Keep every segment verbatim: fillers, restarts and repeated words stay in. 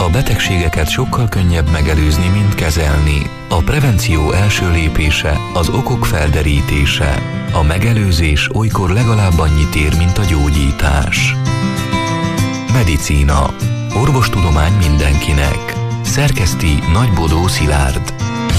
A betegségeket sokkal könnyebb megelőzni, mint kezelni. A prevenció első lépése az okok felderítése. A megelőzés olykor legalább annyit ér, mint a gyógyítás. Medicína. Orvostudomány mindenkinek. Szerkeszti Nagy Bodó Szilárd.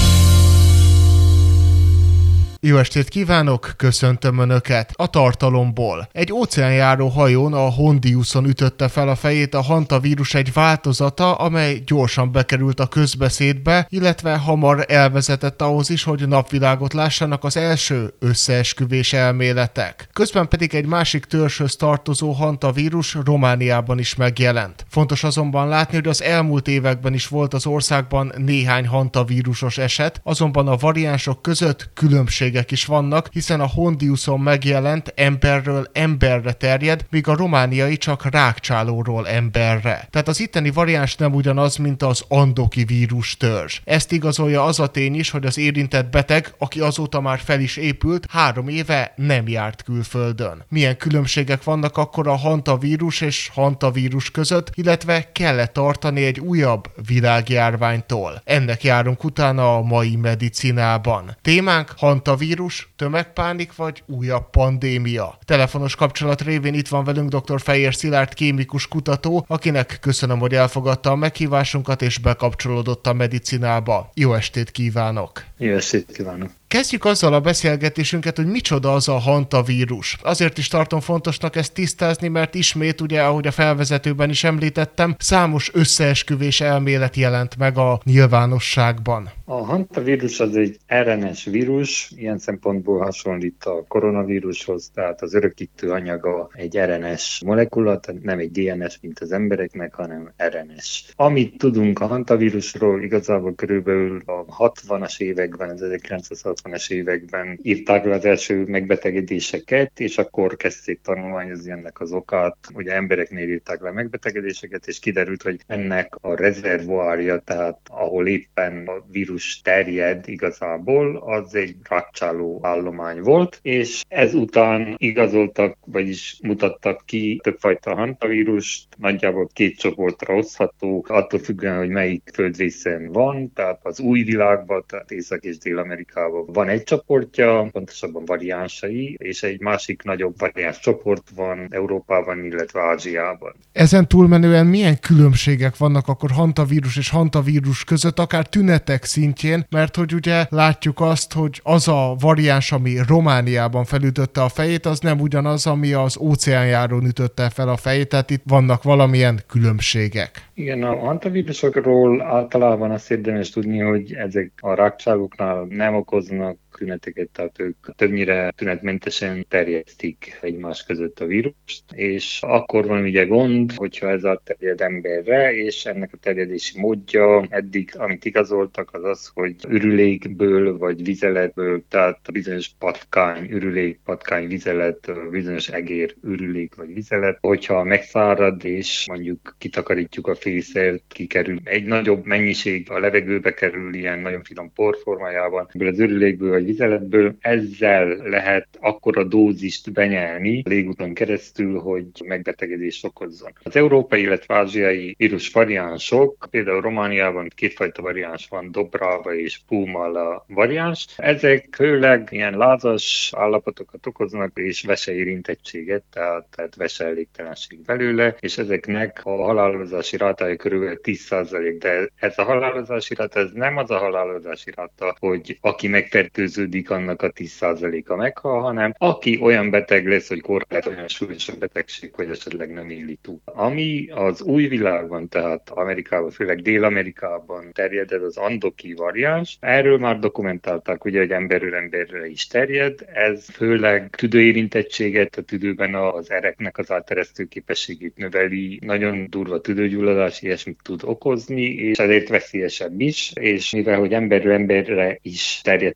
Jó estét kívánok, köszöntöm Önöket! A tartalomból. Egy óceánjáró hajón, a Hondiuson ütötte fel a fejét a hantavírus egy változata, amely gyorsan bekerült a közbeszédbe, illetve hamar elvezetett ahhoz is, hogy napvilágot lássanak az első összeesküvés elméletek. Közben pedig egy másik törzshöz tartozó hantavírus Romániában is megjelent. Fontos azonban látni, hogy az elmúlt években is volt az országban néhány hantavírusos eset, azonban a variánsok között különbség is vannak, hiszen a Hondiuson megjelent emberről emberre terjed, míg a romániai csak rákcsálóról emberre. Tehát az itteni variáns nem ugyanaz, mint az andoki vírus törzs. Ezt igazolja az a tény is, hogy az érintett beteg, aki azóta már fel is épült, három éve nem járt külföldön. Milyen különbségek vannak akkor a hantavírus és hantavírus között, illetve kell-e tartani egy újabb világjárványtól? Ennek járunk utána a mai medicinában. Témánk hantavírus, vírus, tömegpánik vagy újabb pandémia. Telefonos kapcsolat révén itt van velünk dr. Fejér Szilárd kémikus kutató, akinek köszönöm, hogy elfogadta a meghívásunkat és bekapcsolódott a medicinába. Jó estét kívánok! Jó estét kívánok! Kezdjük azzal a beszélgetésünket, hogy micsoda az a hantavírus. Azért is tartom fontosnak ezt tisztázni, mert ismét, ugye, ahogy a felvezetőben is említettem, számos összeesküvés elmélet jelent meg a nyilvánosságban. A hantavírus az egy er en es vírus, ilyen szempontból hasonlít a koronavírushoz, tehát az örökítő anyaga egy er en es molekula, tehát nem egy dé en es, mint az embereknek, hanem er en es. Amit tudunk a hantavírusról, igazából körülbelül a hatvanas években, az ezerkilencszázhatvanas években írták le az első megbetegedéseket, és akkor kezdték tanulmányozni ennek az okát. Ugye embereknél írták le megbetegedéseket, és kiderült, hogy ennek a rezervoárja, tehát ahol éppen a vírus terjed igazából, az egy rákcsáló állomány volt, és ezután igazoltak, vagyis mutattak ki többfajta hantavírust, nagyjából két csoportra osztható, attól függően, hogy melyik földrészen van, tehát az új világban, tehát Észak- és Dél-Amerikában van egy csoportja, pontosabban variánsai, és egy másik nagyobb variáns csoport van Európában, illetve Ázsiában. Ezen túlmenően milyen különbségek vannak akkor hantavírus és hantavírus között, akár tünetek szintjén, mert hogy ugye látjuk azt, hogy az a variáns, ami Romániában felütötte a fejét, az nem ugyanaz, ami az óceánjárón ütötte fel a fejét, tehát itt vannak valamilyen különbségek. Igen, a hantavírusokról általában azt érdemes tudni, hogy ezek a rákcsálóknál nem okoznak tüneteket, tehát ők többnyire tünetmentesen terjesztik egymás között a vírust, és akkor van ugye gond, hogyha ez a terjed emberre, és ennek a terjedési módja eddig, amit igazoltak, az az, hogy ürülékből vagy vizeletből, tehát bizonyos patkány, ürülék, patkány, vizelet, bizonyos egér, ürülék vagy vizelet, hogyha megszárad, és mondjuk kitakarítjuk a fészert, kikerül egy nagyobb mennyiség a levegőbe kerül, ilyen nagyon finom por formájában, ebből az ürülékből vagy vizeletből, ezzel lehet akkora dózist benyelni a légúton keresztül, hogy megbetegedést okozzon. Az európai, illetve ázsiai vírus variánsok, például Romániában kétfajta variáns van, Dobrava és Pumala variáns. Ezek főleg ilyen lázas állapotokat okoznak, és veseérintettséget, tehát, tehát veseelégtelenség belőle, és ezeknek a halálozási rátája körülbelül tíz százalék, de ez a halálozási ráta, ez nem az a halálozási ráta, hogy aki megfertőződik, annak a tíz százaléka meghal, hanem aki olyan beteg lesz, hogy korlát olyan súlyos betegség, hogy esetleg nem éli túl. Ami az új világban, tehát Amerikában, főleg Dél-Amerikában terjed, ez az andoki variáns. Erről már dokumentálták, ugye, hogy emberről emberre is terjed. Ez főleg tüdőérintettséget, a tüdőben az ereknek az átteresztő képességét növeli, nagyon durva tüdőgyulladás, ilyesmit tud okozni, és ezért veszélyesebb is, és mivel, hogy emberről emberre is terjedhet bizony,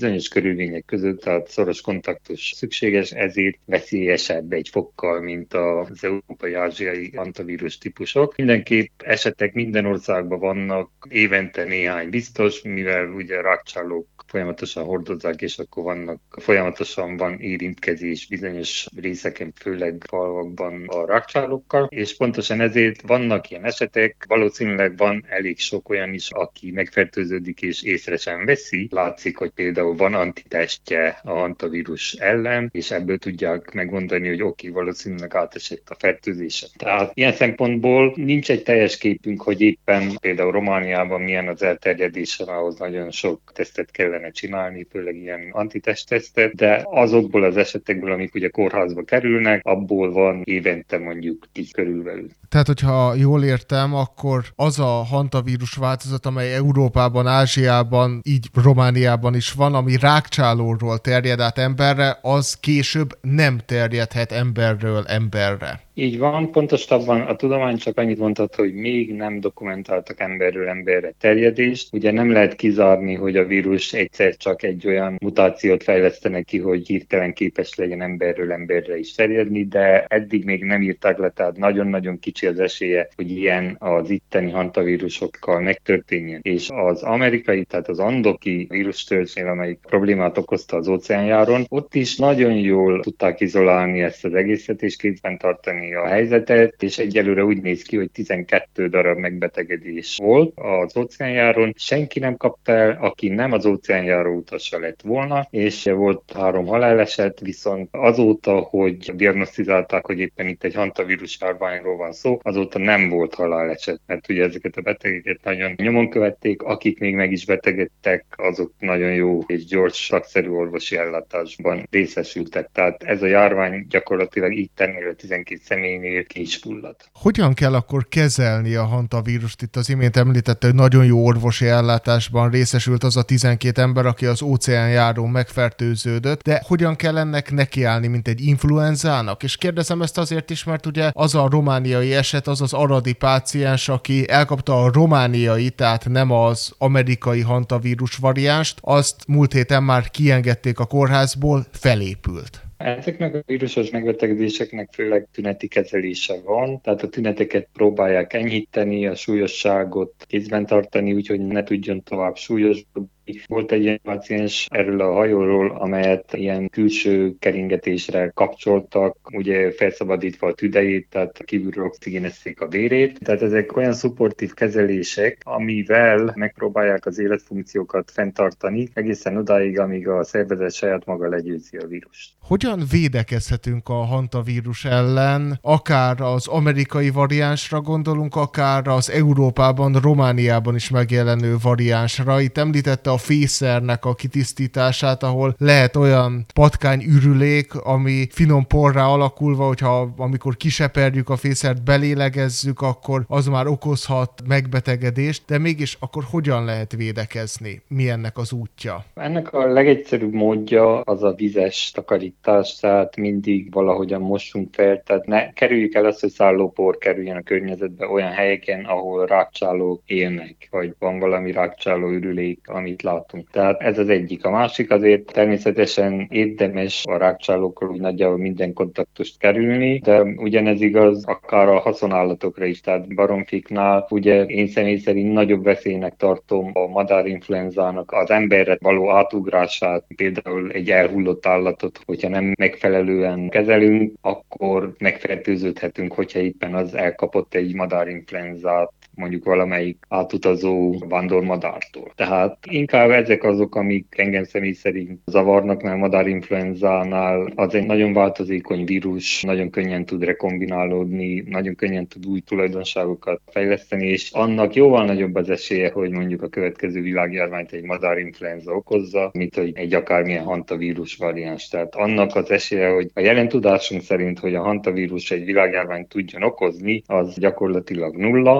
bizonyos körülmények között, tehát szoros kontaktus szükséges, ezért veszélyesebb egy fokkal, mint az európai-ázsiai hantavírus típusok. Mindenképp esetek minden országban vannak, évente néhány biztos, mivel ugye rákcsálók folyamatosan hordozzák, és akkor vannak, folyamatosan van érintkezés bizonyos részeken, főleg falvakban a rákcsálókkal, és pontosan ezért vannak ilyen esetek, valószínűleg van elég sok olyan is, aki megfertőződik és észre sem veszi. Látszik, hogy például van antitestje a hantavírus ellen, és ebből tudják megmondani, hogy oké, okay, valószínűleg átesett a fertőzésen. Tehát ilyen szempontból nincs egy teljes képünk, hogy éppen például Romániában milyen az elterjedése, ahhoz nagyon sok tesztet kellene csinálni, főleg ilyen antitesttesztet, de azokból az esetekből, amik ugye kórházba kerülnek, abból van évente mondjuk tíz körülbelül. Tehát, hogyha jól értem, akkor az a hantavírus változat, amely Európában, Ázsiában, így Romániában is van, ami rákcsálóról terjed át emberre, az később nem terjedhet emberről emberre. Így van, pontosabban a tudomány csak annyit mondhat, hogy még nem dokumentáltak emberről emberre terjedést. Ugye nem lehet kizárni, hogy a vírus egyszer csak egy olyan mutációt fejlesztenek ki, hogy hirtelen képes legyen emberről emberre is terjedni, de eddig még nem írták le, tehát nagyon-nagyon kicsi az esélye, hogy ilyen az itteni hantavírusokkal megtörténjen. És az amerikai, tehát az andoki vírustörzsnél, amelyik problémát okozta az óceánjáron, ott is nagyon jól tudták izolálni ezt az egészet, és kézben tartani a helyzetet, és egyelőre úgy néz ki, hogy tizenkettő darab megbetegedés volt az óceánjáron. Senki nem kapta el, aki nem az óceánjáró utasa lett volna, és volt három haláleset, viszont azóta, hogy diagnosztizálták, hogy éppen itt egy hantavírus járványról van szó, azóta nem volt haláleset, mert ugye ezeket a betegeket nagyon nyomon követték, akik még meg is betegedtek, azok nagyon jó és gyors szakszerű orvosi ellátásban részesültek. Tehát ez a járvány gyakorlatilag itt ennél a tizenkét személynél ki is fullad. Hogyan kell akkor kezelni a hantavírust? Itt az imént említette, hogy nagyon jó orvosi ellátásban részesült az a tizenkét ember, aki az óceánjárón megfertőződött, de hogyan kell ennek nekiállni, mint egy influenzának? És kérdezem ezt azért is, mert ugye az a romániai eset, az az aradi páciens, aki elkapta a romániai, tehát nem az amerikai hantavírus variánst, azt múlt héten már kiengedték a kórházból, felépült. Ezeknek a vírusos megbetegedéseknek főleg tüneti kezelése van, tehát a tüneteket próbálják enyhíteni, a súlyosságot kézben tartani, úgyhogy ne tudjon tovább súlyosbodni. Volt egy ilyen páciens erről a hajóról, amelyet ilyen külső keringetésre kapcsoltak, ugye felszabadítva a tüdejét, tehát kívülről oxigénezték a vérét. Tehát ezek olyan szupportív kezelések, amivel megpróbálják az életfunkciókat fenntartani, egészen odáig, amíg a szervezet saját maga legyőzi a vírust. Hogyan védekezhetünk a hantavírus ellen, akár az amerikai variánsra gondolunk, akár az Európában, Romániában is megjelenő variánsra? Itt említette a fészernek a kitisztítását, ahol lehet olyan patkányürülék, ami finom porrá alakulva, hogyha amikor kiseperjük a fészert, belélegezzük, akkor az már okozhat megbetegedést, de mégis akkor hogyan lehet védekezni? Mi ennek az útja? Ennek a legegyszerűbb módja az a vizes takarítás, tehát mindig valahogyan mossunk fel, tehát ne kerüljük el azt, hogy szállópor kerüljen a környezetbe olyan helyeken, ahol rákcsálók élnek, vagy van valami rákcsáló ürülék, amit látunk. Tehát ez az egyik. A másik azért természetesen érdemes a rákcsálókkal úgy nagyjából minden kontaktust kerülni, de ugyanez igaz akár a haszonállatokra is, tehát baromfiknál ugye én személy szerint nagyobb veszélynek tartom a madárinfluenzának az emberre való átugrását, például egy elhullott állatot, hogyha nem megfelelően kezelünk, akkor megfertőződhetünk, hogyha éppen az elkapott egy madárinfluenzát, mondjuk valamelyik átutazó vándormadártól. Tehát inkább ezek azok, amik engem személy szerint zavarnak, mert madárinfluenzánál az egy nagyon változékony vírus, nagyon könnyen tud rekombinálódni, nagyon könnyen tud új tulajdonságokat fejleszteni, és annak jóval nagyobb az esélye, hogy mondjuk a következő világjárványt egy madárinfluenza okozza, mint hogy egy akármilyen hantavírus variáns. Tehát annak az esélye, hogy a jelen tudásunk szerint, hogy a hantavírus egy világjárványt tudjon okozni, az gyakorlatilag nulla. Max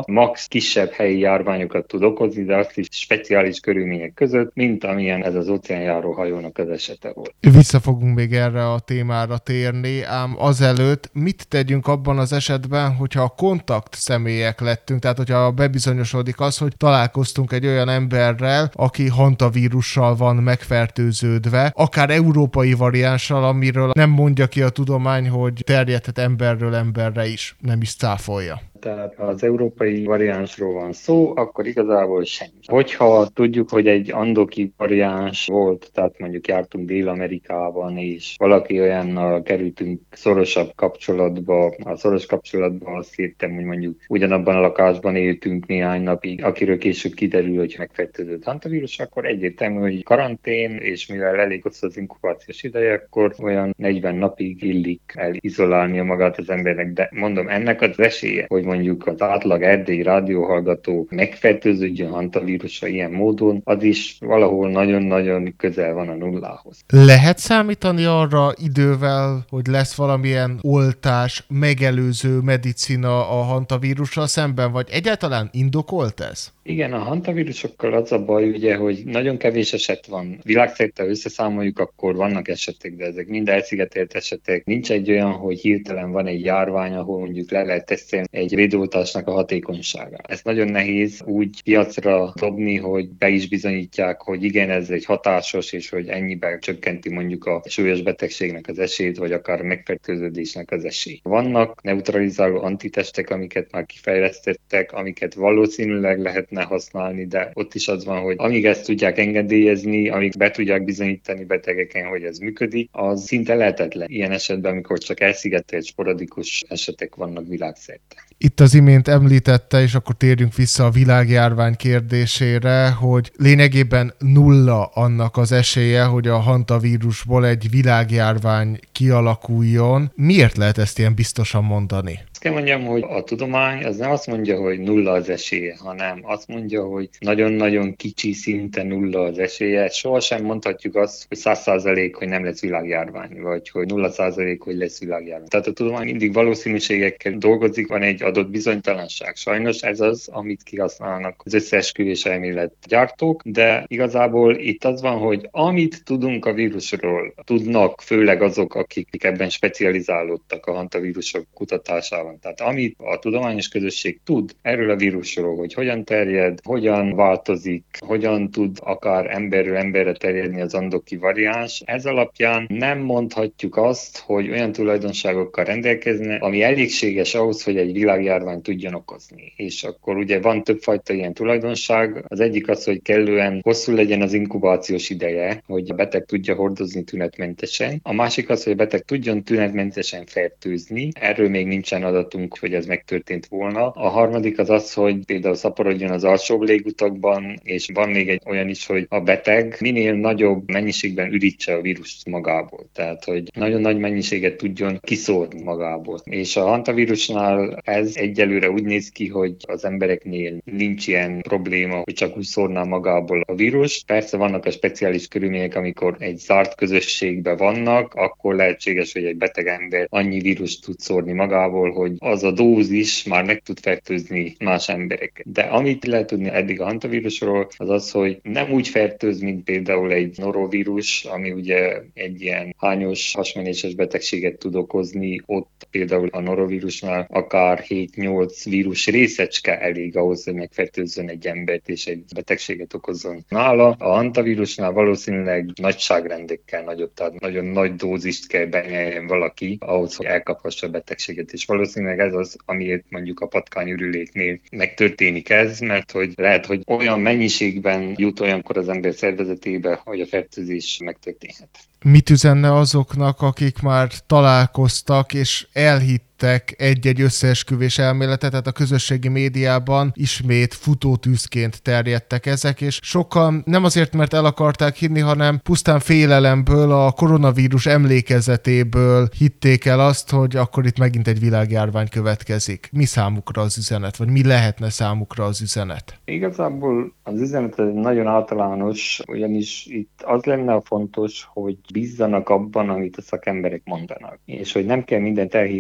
kisebb helyi járványokat tud okozni, de azt is speciális körülmények között, mint amilyen ez az óceánjáró hajónak az esete volt. Vissza fogunk még erre a témára térni, ám azelőtt mit tegyünk abban az esetben, hogyha a kontakt személyek lettünk, tehát hogyha bebizonyosodik az, hogy találkoztunk egy olyan emberrel, aki hantavírussal van megfertőződve, akár európai variánssal, amiről nem mondja ki a tudomány, hogy terjedhet emberről emberre is, nem is cáfolja. Tehát ha az európai variánsról van szó, akkor igazából semmi. Hogyha tudjuk, hogy egy andoki variáns volt, tehát mondjuk jártunk Dél-Amerikában, és valaki olyannal kerültünk szorosabb kapcsolatba, a szoros kapcsolatban azt értem, hogy mondjuk ugyanabban a lakásban éltünk néhány napig, akiről később kiderül, hogy megfertőzött hantavírus, akkor egyértelmű, hogy karantén, és mivel elég hosszú az inkubációs ideje, akkor olyan negyven napig illik elizolálnia magát az embernek. De mondom, ennek az esélye, hogy mondjuk az átlag erdélyi rádióhallgató megfertőződjön hantavírusra ilyen módon, az is valahol nagyon-nagyon közel van a nullához. Lehet számítani arra idővel, hogy lesz valamilyen oltás, megelőző medicina a hantavírussal szemben, vagy egyáltalán indokolt ez? Igen, a hantavírusokkal az a baj, ugye, hogy nagyon kevés eset van. Világszerte összeszámoljuk, akkor vannak esetek, de ezek mind elszigetelt esetek. Nincs egy olyan, hogy hirtelen van egy járvány, ahol mondjuk le lehet tesztelni egy védőoltásnak a hatékonyságát. Ez nagyon nehéz úgy piacra dobni, hogy be is bizonyítják, hogy igen, ez egy hatásos, és hogy ennyiben csökkenti mondjuk a súlyos betegségnek az esélyt, vagy akár a megfertőződésnek az esélyt. Vannak neutralizáló antitestek, amiket már kifejlesztettek, amiket valószínűleg lehetne használni, de ott is az van, hogy amíg ezt tudják engedélyezni, amíg be tudják bizonyítani betegeken, hogy ez működik, az szinte lehetetlen. Ilyen esetben, amikor csak elszigetelt sporadikus esetek vannak világszerte. Itt az imént említette, és akkor térjünk vissza a világjárvány kérdésére, hogy lényegében nulla annak az esélye, hogy a hantavírusból egy világjárvány kialakuljon. Miért lehet ezt ilyen biztosan mondani? Azt kell mondjam, hogy a tudomány az nem azt mondja, hogy nulla az esélye, hanem azt mondja, hogy nagyon-nagyon kicsi szinte nulla az esélye. Sohasem mondhatjuk azt, hogy száz százalék, hogy nem lesz világjárvány, vagy hogy nulla százalék, hogy lesz világjárvány. Tehát a tudomány mindig valószínűségekkel dolgozik, van egy adott bizonytalanság. Sajnos ez az, amit kihasználnak az összeesküvés elmélet gyártók, de igazából itt az van, hogy amit tudunk a vírusról, tudnak főleg azok, akik ebben specializálódtak a hantavírusok kutatásában. Tehát amit a tudományos közösség tud erről a vírusról, hogy hogyan terjed, hogyan változik, hogyan tud akár emberről emberre terjedni az andoki variáns, ez alapján nem mondhatjuk azt, hogy olyan tulajdonságokkal rendelkezne, ami elégséges ahhoz, hogy egy világjárvány tudjon okozni. És akkor ugye van többfajta ilyen tulajdonság. Az egyik az, hogy kellően hosszú legyen az inkubációs ideje, hogy a beteg tudja hordozni tünetmentesen. A másik az, hogy a beteg tudjon tünetmentesen fertőzni. Erről még nincsen adatunk, hogy ez megtörtént volna. A harmadik az az, hogy például szaporodjon az alsóbb légutakban, és van még egy olyan is, hogy a beteg minél nagyobb mennyiségben ürítse a vírust magából. Tehát, hogy nagyon nagy mennyiséget tudjon kiszórni magából. És a hantavírusnál ez egyelőre úgy néz ki, hogy az embereknél nincs ilyen probléma, hogy csak úgy szórná magából a vírust. Persze vannak a speciális körülmények, amikor egy zárt közösségben vannak, akkor lehetséges, hogy egy beteg ember annyi vírust tud szórni magából, hogy az a dózis már meg tud fertőzni más embereket. De amit lehet tudni eddig a hantavírusról, az az, hogy nem úgy fertőz, mint például egy norovírus, ami ugye egy ilyen hányos hasmenéses betegséget tud okozni. Ott például a norovírusnál akár hét-nyolc vírus részecske elég ahhoz, hogy megfertőzzön egy embert és egy betegséget okozzon. Nála a hantavírusnál valószínűleg nagyságrendekkel nagyobb, tehát nagyon nagy dózist kell benyeljen valaki ahhoz, hogy elkaphassa a betegséget. És valószínűleg ez az, amiért mondjuk a patkányürüléknél megtörténik ez, mert hogy lehet, hogy olyan mennyiségben jut olyankor az ember szervezetébe, hogy a fertőzés megtörténhet. Mit üzenne azoknak, akik már találkoztak és elhittek egy-egy összeesküvés elméletet, tehát a közösségi médiában ismét futótűzként terjedtek ezek, és sokan nem azért, mert el akarták hinni, hanem pusztán félelemből, a koronavírus emlékezetéből hitték el azt, hogy akkor itt megint egy világjárvány következik. Mi számukra az üzenet, vagy mi lehetne számukra az üzenet? Igazából az üzenet nagyon általános, ugyanis itt az lenne a fontos, hogy bízzanak abban, amit a szakemberek mondanak. És hogy nem kell mindent elhinni, ami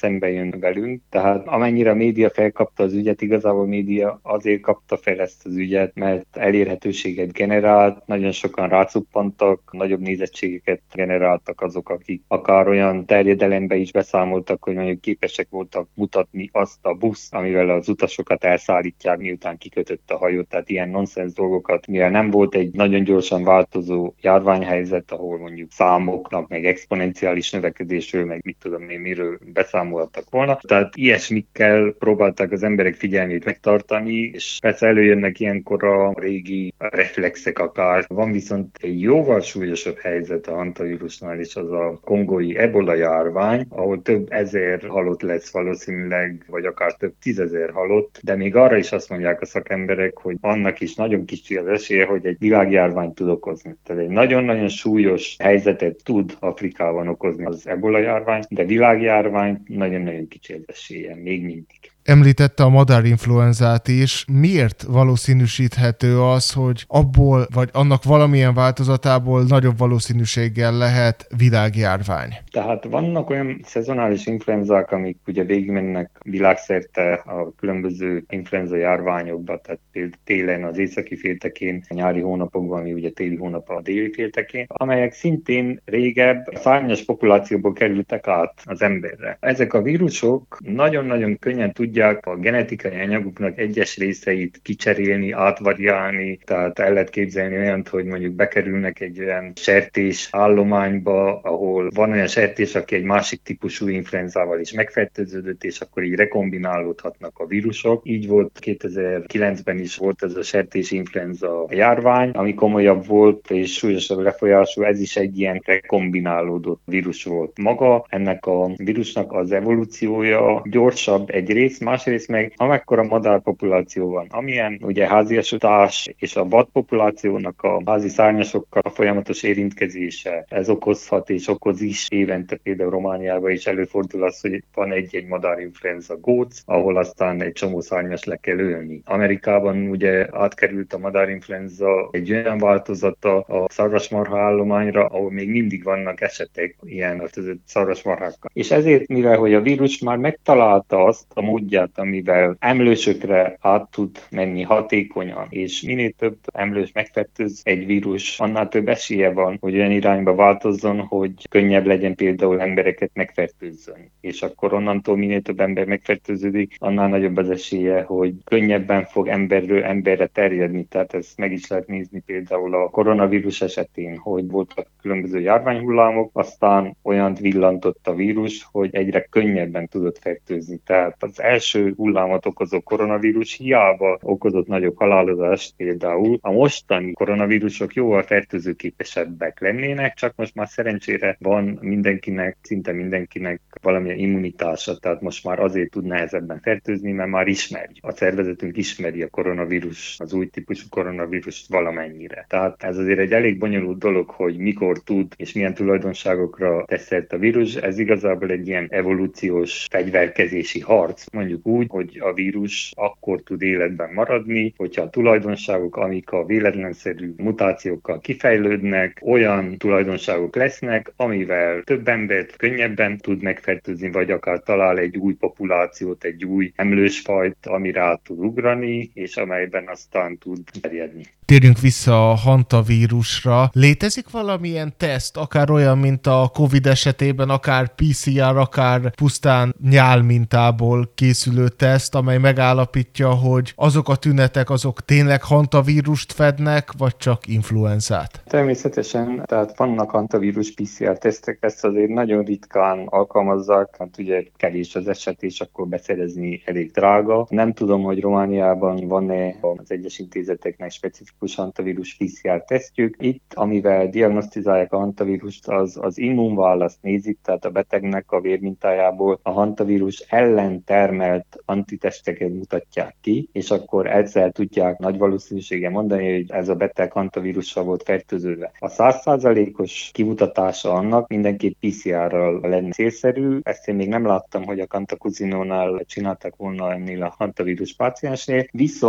szembe jön velünk. Tehát amennyire a média felkapta az ügyet, igazából a média azért kapta fel ezt az ügyet, mert elérhetőséget generált, nagyon sokan rácuppantak, nagyobb nézettségeket generáltak azok, akik akár olyan terjedelembe is beszámoltak, hogy mondjuk képesek voltak mutatni azt a buszt, amivel az utasokat elszállítják, miután kikötött a hajó. Tehát ilyen nonsens dolgokat, mivel nem volt egy nagyon gyorsan változó járványhelyzet, ahol mondjuk számoknak, meg exponenciális növekedésről, meg mit tudom én, miről beszámoltak volna. Tehát ilyesmikkel próbálták az emberek figyelmét megtartani, és persze előjönnek ilyenkor a régi reflexek akár. Van viszont egy jóval súlyosabb helyzet a hantavírusnál, és az a kongói ebola járvány, ahol több ezer halott lesz valószínűleg, vagy akár több tízezer halott, de még arra is azt mondják a szakemberek, hogy annak is nagyon kicsi az esélye, hogy egy világjárványt tud okozni. Tehát egy nagyon-nagyon súlyos helyzetet tud Afrikában okozni az ebola járvány, de világjárvány nagyon-nagyon kicsi az esélye, még mindig. Említette a madárinfluenzát is. Miért valószínűsíthető az, hogy abból, vagy annak valamilyen változatából nagyobb valószínűséggel lehet világjárvány? Tehát vannak olyan szezonális influenzák, amik ugye végigmennek világszerte a különböző influenza járványokba, tehát például télen az északi féltekén, a nyári hónapokban, ami ugye téli hónap a déli féltekén, amelyek szintén régebb a szárnyas populációból kerültek át az emberre. Ezek a vírusok nagyon-nagyon könnyen tudják a genetikai anyagoknak egyes részeit kicserélni, átvariálni, tehát el lehet képzelni olyant, hogy mondjuk bekerülnek egy olyan sertés állományba, ahol van olyan sertés, aki egy másik típusú influenzával is megfertőződött, és akkor így rekombinálódhatnak a vírusok. Így volt kétezer-kilencben is volt ez a sertés influenza járvány, ami komolyabb volt és súlyosabb lefolyású, ez is egy ilyen rekombinálódott vírus volt. Maga ennek a vírusnak az evolúciója gyorsabb egyrészt, másrészt meg amekkora madárpopuláció van, amilyen ugye háziasodás és a vadpopulációnak a házi szárnyasokkal a folyamatos érintkezése, ez okozhat és okoz is évente, például Romániában is előfordul az, hogy van egy-egy madárinfluenza góc, ahol aztán egy csomó szárnyas le kell ölni. Amerikában ugye átkerült a madárinfluenza egy olyan változata a szarvasmarha állományra, ahol még mindig vannak esetek ilyen a szarvasmarhákkal. És ezért, mivel hogy a vírus már megtalálta azt a módját, amivel emlősökre át tud menni hatékonyan, és minél több emlős megfertőz egy vírus, annál több esélye van, hogy olyan irányba változzon, hogy könnyebb legyen például embereket megfertőzzön. És akkor onnantól minél több ember megfertőződik, annál nagyobb az esélye, hogy könnyebben fog emberről emberre terjedni. Tehát ezt meg is lehet nézni például a koronavírus esetén, hogy voltak különböző járványhullámok, aztán olyan villantott a vírus, hogy egyre könnyebben tudott fertőzni. Tehát az első hullámot okozó koronavírus hiába okozott nagyobb halálozást, például a mostani koronavírusok jóval fertőzőképesebbek lennének, csak most már szerencsére van mindenkinek, szinte mindenkinek valamilyen immunitása, tehát most már azért tud nehezebben fertőzni, mert már ismerjük. A szervezetünk ismeri a koronavírus, az új típusú koronavírust valamennyire. Tehát ez azért egy elég bonyolult dolog, hogy mikor tud és milyen tulajdonságokra tesz szert a vírus. Ez igazából egy ilyen evolúciós fegyverkezési harc, mondjuk úgy, hogy a vírus akkor tud életben maradni, hogyha a tulajdonságok, amik a véletlenszerű mutációkkal kifejlődnek, olyan tulajdonságok lesznek, amivel több embert könnyebben tud megfertőzni, vagy akár talál egy új populációt, egy új emlősfajt, amire át tud ugrani, és amelyben aztán tud terjedni. Térjünk vissza a hantavírusra. Létezik valamilyen teszt, akár olyan, mint a Covid esetében, akár pé cé er, akár pusztán nyálmintából készülő teszt, amely megállapítja, hogy azok a tünetek, azok tényleg hantavírust fednek, vagy csak influenzát? Természetesen, tehát vannak hantavírus pé cé er tesztek, ezt azért nagyon ritkán alkalmazzák, hát ugye kevés az eset, és akkor beszerezni elég drága. Nem tudom, hogy Romániában van-e az egyes intézeteknek specifikus hantavírus pé cé er tesztjük. Itt, amivel diagnosztizálják a hantavírust, az az immunválaszt nézik, tehát a betegnek a vérmintájából a hantavírus ellen termelt antitesteket mutatják ki, és akkor ezzel tudják nagy valószínűséggel mondani, hogy ez a beteg hantavírussal volt fertőződve. A száz százalékos kimutatása annak mindenképp pé cé er-rel lenne célszerű. Ezt én még nem láttam, hogy a Cantacuzino-nál csináltak volna ennél a hantavírus páciensnél, viszont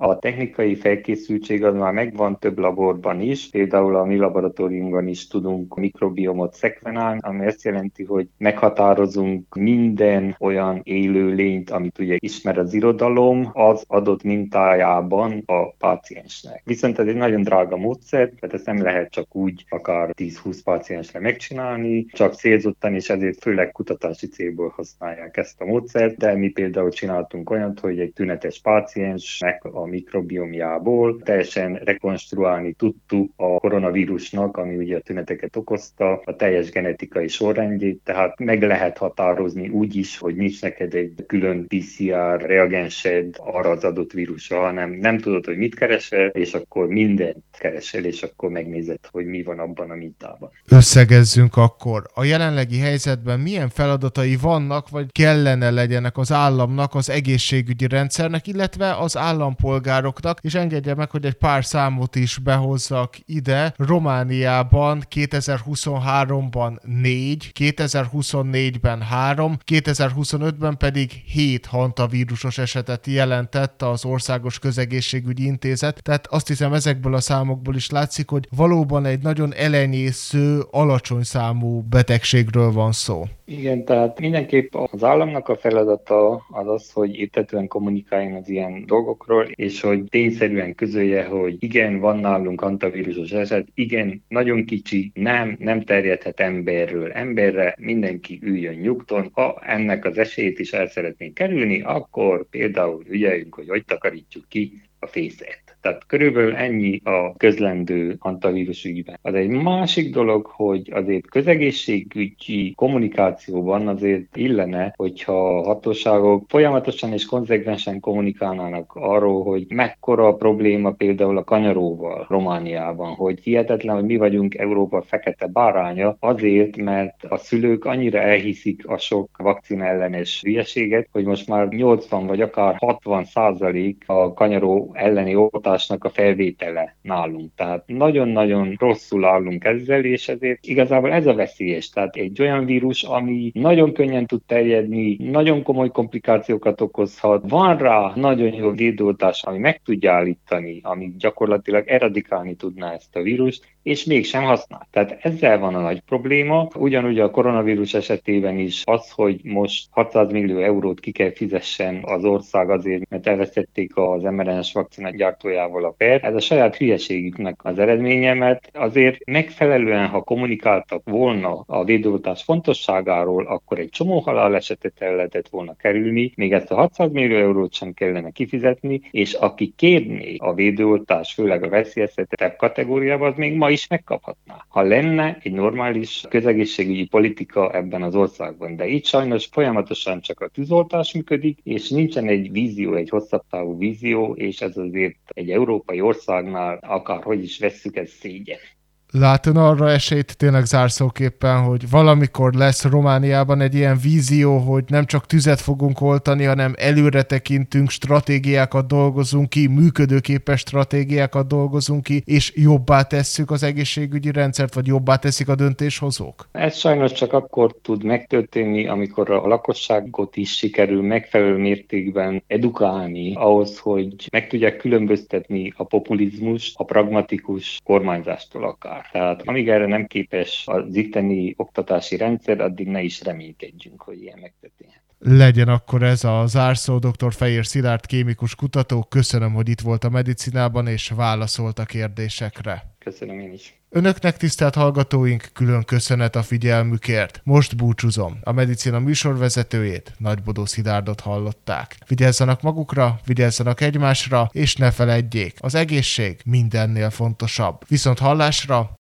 A technikai felkészültség az már megvan több laborban is, például a mi laboratóriumban is tudunk mikrobiomot szekvenálni, ami azt jelenti, hogy meghatározunk minden olyan élőlényt, amit ugye ismer az irodalom, az adott mintájában a páciensnek. Viszont ez egy nagyon drága módszer, tehát ezt nem lehet csak úgy akár tíz-húsz páciensre megcsinálni, csak célzottan, és ezért főleg kutatási célból használják ezt a módszert, de mi például csináltunk olyat, hogy egy tünetes páciensnek a mikrobiomjából teljesen rekonstruálni tudtuk a koronavírusnak, ami ugye a tüneteket okozta, a teljes genetikai sorrendjét, tehát meg lehet határozni úgy is, hogy nincs neked egy külön pé cé er reagensed arra az adott vírusra, hanem nem tudod, hogy mit keresel, és akkor mindent keresel, és akkor megnézed, hogy mi van abban a mintában. Összegezzünk akkor. A jelenlegi helyzetben milyen feladatai vannak, vagy kellene legyenek az államnak, az egészségügyi rendszernek, illetve az állampolgároknak, és engedje meg, hogy egy pár számot is behozzak ide. Romániában kétezer-huszonháromban négy, kétezer-huszonnégyben három, kétezer-huszonötben pedig hét hantavírusos esetet jelentett az Országos Közegészségügyi Intézet. Tehát azt hiszem, ezekből a számokból is látszik, hogy valóban egy nagyon elenyésző, alacsony számú betegségről van szó. Igen, tehát mindenképp az államnak a feladata az az, hogy érthetően kommunikáljon az ilyen dolgokról, és hogy tényszerűen közölje, hogy igen, van nálunk hantavírusos eset, igen, nagyon kicsi, nem, nem terjedhet emberről emberre, mindenki üljön nyugton. Ha ennek az esélyét is el szeretnénk kerülni, akkor például ügyeljünk, hogy hogy takarítjuk ki a fészet. Tehát körülbelül ennyi a közlendő hantavírus ügyben. Az egy másik dolog, hogy azért közegészségügyi kommunikációban azért illene, hogyha a hatóságok folyamatosan és konzekvensen kommunikálnának arról, hogy mekkora a probléma például a kanyaróval Romániában, hogy hihetetlen, hogy mi vagyunk Európa fekete báránya, azért, mert a szülők annyira elhiszik a sok vakcina ellenes hülyeséget, hogy most már nyolcvan vagy akár hatvan százalék a kanyaró elleni oltásnak a felvétele nálunk. Tehát nagyon-nagyon rosszul állunk ezzel, és ezért igazából ez a veszélyes. Tehát egy olyan vírus, ami nagyon könnyen tud terjedni, nagyon komoly komplikációkat okozhat. Van rá nagyon jó védőoltás, ami meg tudja állítani, ami gyakorlatilag eradikálni tudná ezt a vírust, és mégsem használ. Tehát ezzel van a nagy probléma. Ugyanúgy a koronavírus esetében is az, hogy most hatszáz millió eurót ki kell fizessen az ország azért, mert elvesztették az em er en es vakcina gyártójával a per. Ez a saját hülyeségüknek az eredménye, mert azért megfelelően, ha kommunikáltak volna a védőoltás fontosságáról, akkor egy csomó halálesetet el lehetett volna kerülni, még ezt a hatszáz millió eurót sem kellene kifizetni, és aki kérné a védőoltás, főleg a veszélyeztetett kategóriában, az még ma is megkaphatná, ha lenne egy normális közegészségügyi politika ebben az országban. De itt sajnos folyamatosan csak a tűzoltás működik, és nincsen egy vízió, egy hosszabb távú vízió, és ez azért egy európai országnál, akárhogy is vesszük, ez szégyen. Látod arra esélyt tényleg zárszóképpen, hogy valamikor lesz Romániában egy ilyen vízió, hogy nem csak tüzet fogunk oltani, hanem előre tekintünk, stratégiákat dolgozunk ki, működőképes stratégiákat dolgozunk ki, és jobbá tesszük az egészségügyi rendszert, vagy jobbá teszik a döntéshozók? Ez sajnos csak akkor tud megtörténni, amikor a lakosságot is sikerül megfelelő mértékben edukálni ahhoz, hogy meg tudják különböztetni a populizmus a pragmatikus kormányzástól akár. Tehát amíg erre nem képes az itteni oktatási rendszer, addig ne is reménykedjünk, hogy ilyen megtörténhet. Legyen akkor ez a zárszó. doktor Fejér Szilárd kémikus kutató. Köszönöm, hogy itt volt a Medicinában, és válaszolt a kérdésekre. Köszönöm én is. Önöknek, tisztelt hallgatóink, külön köszönet a figyelmükért. Most búcsúzom. A Medicina műsorvezetőjét, Nagybodó Szilárdot hallották. Vigyázzanak magukra, vigyázzanak egymásra, és ne feledjék, az egészség mindennél fontosabb. Viszont hallásra!